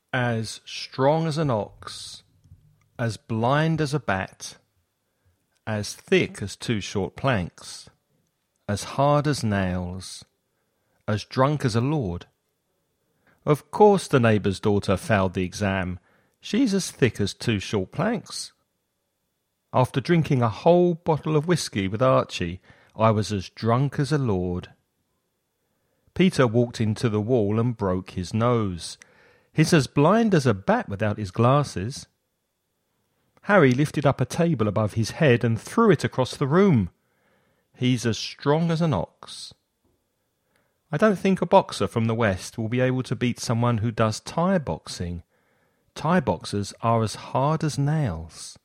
As strong as an ox, as blind as a bat, as thick as two short planks, as hard as nails, as drunk as a lord. Of course the neighbour's daughter failed the exam. She's as thick as two short planks. After drinking a whole bottle of whisky with Archie, I was as drunk as a lord. Peter walked into the wall and broke his nose. He's as blind as a bat without his glasses. Harry lifted up a table above his head and threw it across the room. He's as strong as an ox. I don't think a boxer from the West will be able to beat someone who does Thai boxing. Thai boxers are as hard as nails.